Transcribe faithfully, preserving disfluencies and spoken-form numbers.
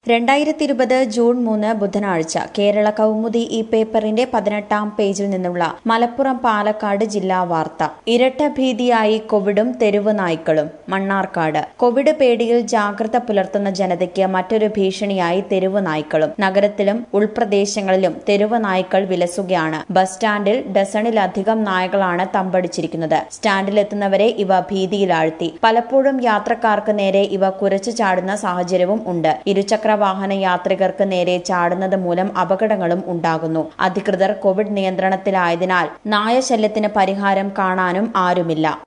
രണ്ടായിരത്തി ഇരുപത് ജൂൺ മൂന്ന് ബുധനാഴ്ച കേരള കൗമുദി ഈ പേപ്പറിന്റെ പതിനെട്ടാം പേജിൽ നിന്നുള്ള മലപ്പുറം പാലക്കാട് ജില്ലാ വാർത്ത. ഇരട്ട ഭീതിയായി കോവിഡും തെരുവ് നായ്ക്കളും. മണ്ണാർക്കാട്. കോവിഡ് പേടിയിൽ ജാഗ്രത പുലർത്തുന്ന ജനതയ്ക്ക് മറ്റൊരു ഭീഷണിയായി തെരുവ് നായ്ക്കളും. നഗരത്തിലും ഉൾപ്രദേശങ്ങളിലും തെരുവ് നായ്ക്കൾ വിലസുകയാണ്. ബസ് സ്റ്റാൻഡിൽ ഡസണിലധികം നായകളാണ് തമ്പടിച്ചിരിക്കുന്നത്. സ്റ്റാൻഡിലെത്തുന്നവരെ ഇവ ഭീതിയിലാഴ്ത്തി. പലപ്പോഴും യാത്രക്കാർക്ക് നേരെ ഇവ കുരച്ചു ചാടുന്ന സാഹചര്യവും ഉണ്ട്. ഇരുചക്ര വാഹന യാത്രികർക്ക് നേരെ ചാടുന്നത് മൂലം അപകടങ്ങളും ഉണ്ടാകുന്നു. അധികൃതർ കോവിഡ് നിയന്ത്രണത്തിലായതിനാൽ നായശല്യത്തിന് പരിഹാരം കാണാനും ആരുമില്ല.